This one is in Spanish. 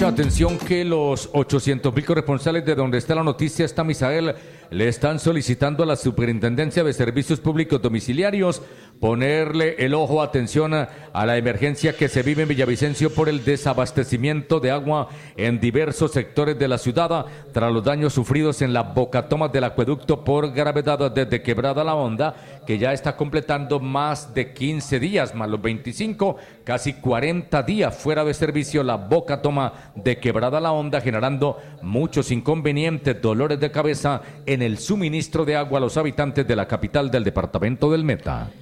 Mucha atención que los 800.000 corresponsales de donde está la noticia está Misael le están solicitando a la Superintendencia de Servicios Públicos Domiciliarios ponerle el ojo, atención a la emergencia que se vive en Villavicencio por el desabastecimiento de agua en diversos sectores de la ciudad tras los daños sufridos en la bocatoma del acueducto por gravedad desde Quebrada la Honda, que ya está completando más de 15 días, más los 25, casi 40 días fuera de servicio la bocatoma de Quebrada la Honda, generando muchos inconvenientes, dolores de cabeza en el suministro de agua a los habitantes de la capital del departamento del Meta.